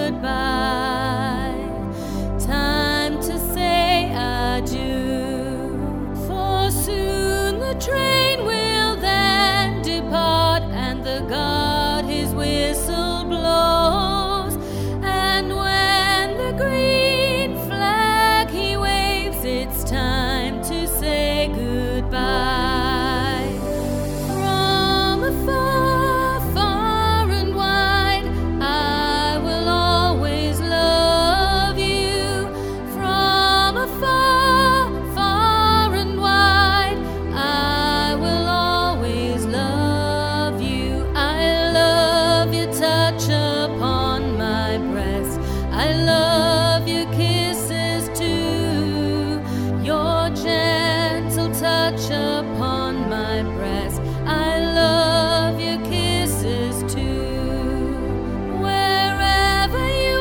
goodbye. Time to say adieu, for soon the train will then depart, and the guard his whistle blows. And when the green flag he waves, it's time to say goodbye. From afar, far and wide, I will always love you. From afar, far and wide, I will always love you. I love your touch upon my breast. I love your kisses too, your gentle touch upon my breast. I love your kisses too. Wherever you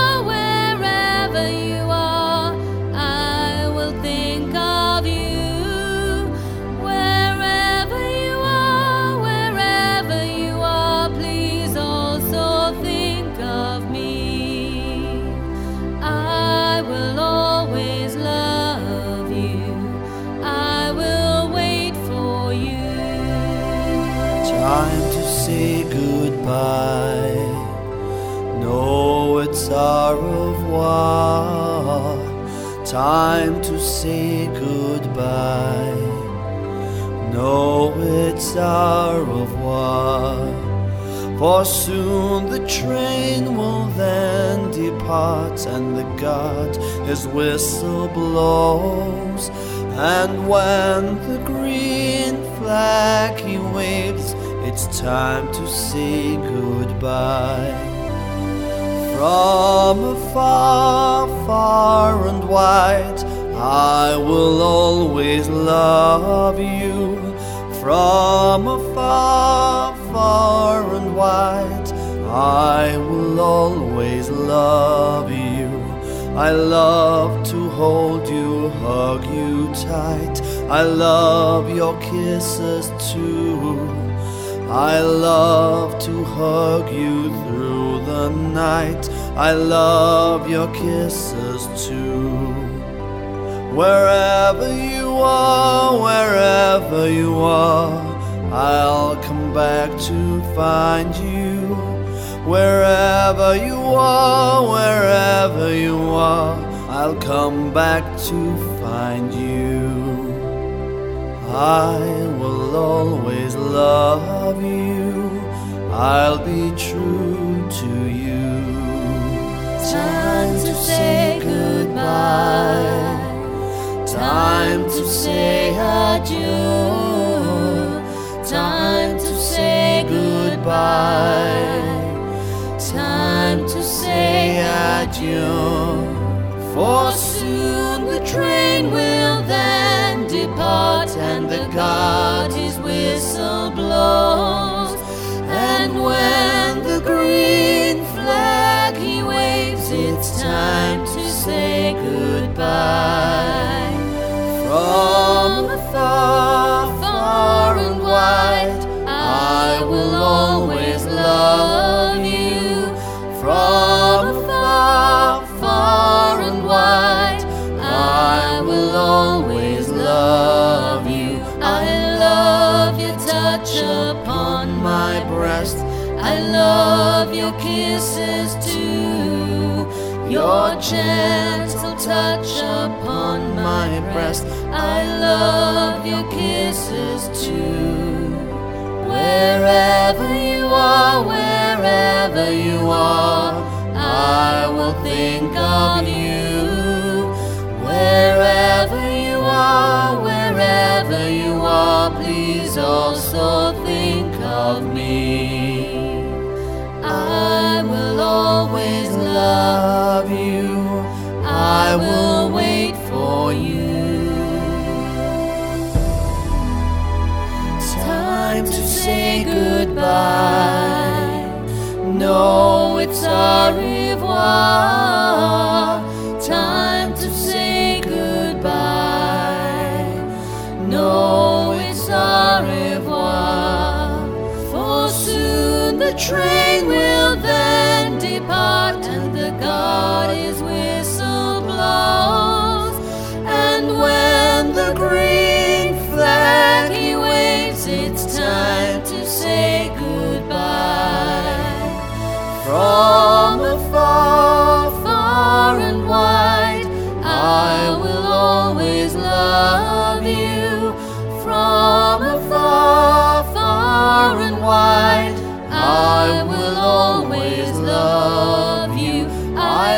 are, I will think of you. Wherever you are, please also think of me. I will always love you. I will wait for you. Time to say goodbye. No, it's au revoir. Time to say goodbye. No, it's au revoir. For soon the train will then depart, and the guard his whistle blows. And when the green flag he waves, it's time to say goodbye. From afar, far and wide, I will always love you. From afar, far and wide, I will always love you. I love to hold you, hug you tight. I love your kisses too. I love to hug you through the night. I love your kisses too. Wherever you are, I'll come back to find you. Wherever you are, I'll come back to find you. I will always love you. I'll be true to you. Time to say goodbye. Time to say adieu. Time to say goodbye. Time to say adieu. For soon the train will then depart, and the guard his whistle blows. And when the green flag he waves, it's time to say goodbye. From afar, far and wide, I will always love you. From afar, far and wide, I will always love you. I love your touch upon my breast. I love your kisses too, your gentle touch upon my breast. I love your kisses too. Wherever you are, I will think of you. Wherever you are, please also think of me. I will always love you. I will wait for you. Time to say goodbye. No, it's au revoir. Time to say goodbye. No, it's au revoir. For soon the train will then depart, and the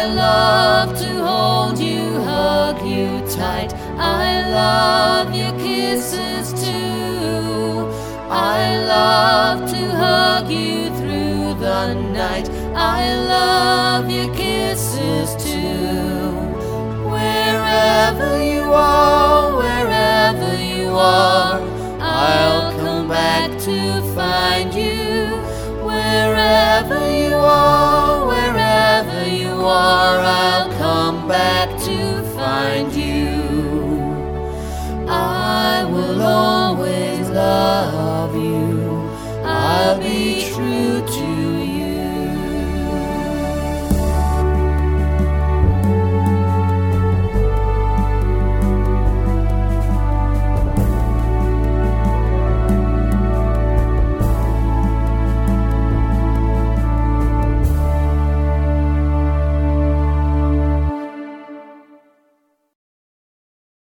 love to hold you, hug you tight. I love your kisses too. I love to hug you through the night. I love your kisses too. Wherever you are, I'll come back to